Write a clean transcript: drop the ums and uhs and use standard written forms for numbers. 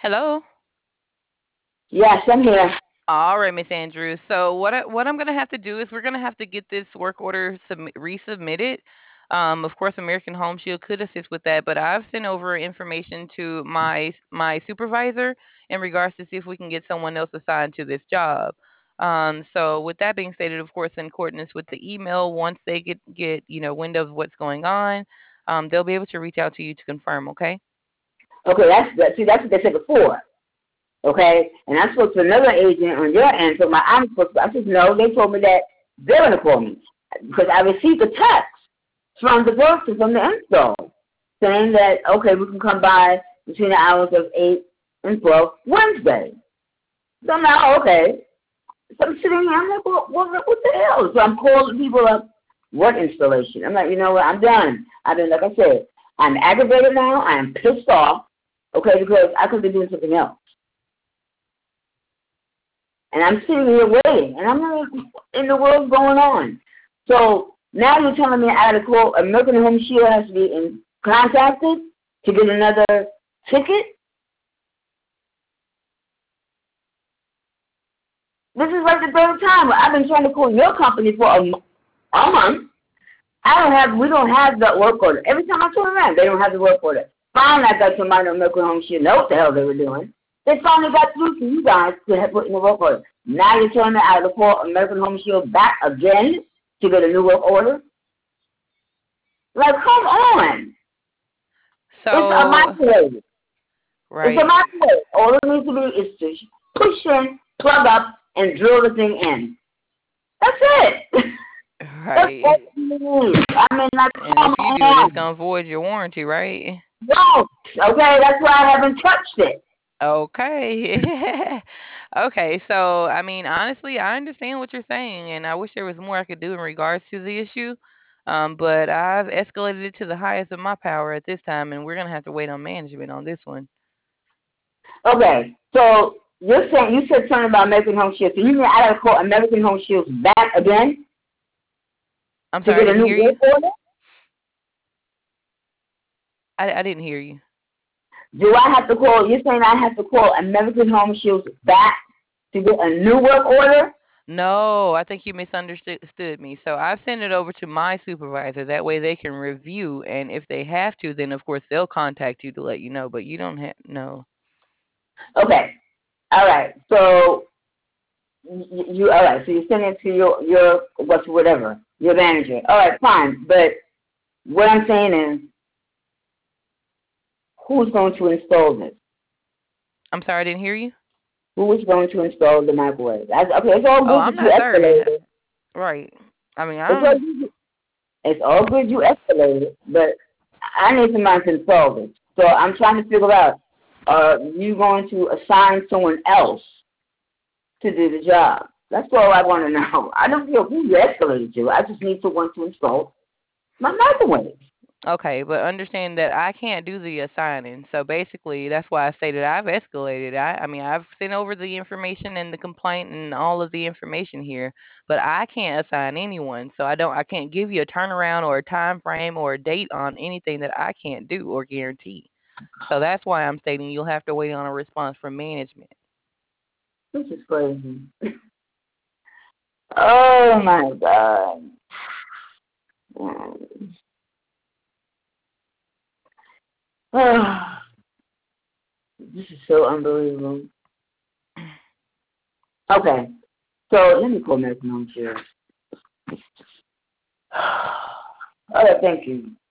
Hello. Yes, I'm here. All right, Miss Andrews. So what I'm gonna have to do is we're gonna have to get this work order resubmitted. Of course, American Home Shield could assist with that, but I've sent over information to my supervisor in regards to see if we can get someone else assigned to this job. So with that being stated, of course, in accordance with the email, once they get wind of what's going on, they'll be able to reach out to you to confirm. Okay. Okay, that's what they said before. Okay, and I spoke to another agent on your end. So I said no. They told me that they're gonna call me because I received a text from the person from the install saying that okay, we can come by between the hours of 8 and 12 Wednesday. So I'm like, okay. So I'm sitting here. I'm like, what the hell? So I'm calling people up. What installation? I'm like, you know what? I'm done. I've been, like I said, I'm aggravated now. I am pissed off. Okay, because I could be doing something else. And I'm sitting here waiting, and I'm like, what in the world's going on? So now you're telling me I got to call American Home Shield has to be contacted to get another ticket? This is like the third time. I've been trying to call your company for a month. We don't have the work order. Every time I turn around, they don't have the work order. Finally, I got somebody on American Home Shield know what the hell they were doing. They finally got through to you guys to have put in the work order. Now you're telling me I have to call American Home Shield back again to get a new work order? Like, come on. It's a So microwave. It's a right. microwave. All it needs to be is to push in, plug up, and drill the thing in. That's it. That's all Right. you need. I mean, like, And come if you do it, it's on. gonna void your warranty, right? No. Okay, that's why I haven't touched it. Okay. Okay. So, I mean, honestly, I understand what you're saying, and I wish there was more I could do in regards to the issue. But I've escalated it to the highest of my power at this time, and we're gonna have to wait on management on this one. Okay, so you said something about American Home Shield. So you mean I gotta call American Home Shield back again I'm to sorry, I get a didn't new hear work you. order? I didn't hear you. Do I have to call? You're saying I have to call American Home Shield back to get a new work order? No, I think you misunderstood me. So I've sent it over to my supervisor. That way they can review, and if they have to, then of course they'll contact you to let you know. But you don't have no. Okay, all right. So you all right? So you send it to your whatever your manager. All right, fine. But what I'm saying is, who's going to install this? I'm sorry, I didn't hear you. Who is going to install the microwave? Okay, it's all Oh, good I'm that you not certain. escalated. Right. I mean, It's I all don't. good. It's all good you escalated, but I need somebody to solve it. So I'm trying to figure out, are you going to assign someone else to do the job? That's all I want to know. I don't care who you escalated to. I just need someone to install my microwave. Okay, but understand that I can't do the assigning. So basically, that's why I stated I've escalated. I mean, I've sent over the information and the complaint and all of the information here, but I can't assign anyone. So I can't give you a turnaround or a time frame or a date on anything that I can't do or guarantee. So that's why I'm stating you'll have to wait on a response from management. This is crazy. Oh my God. This is so unbelievable. Okay, so let me call American Home Share. All right, thank you.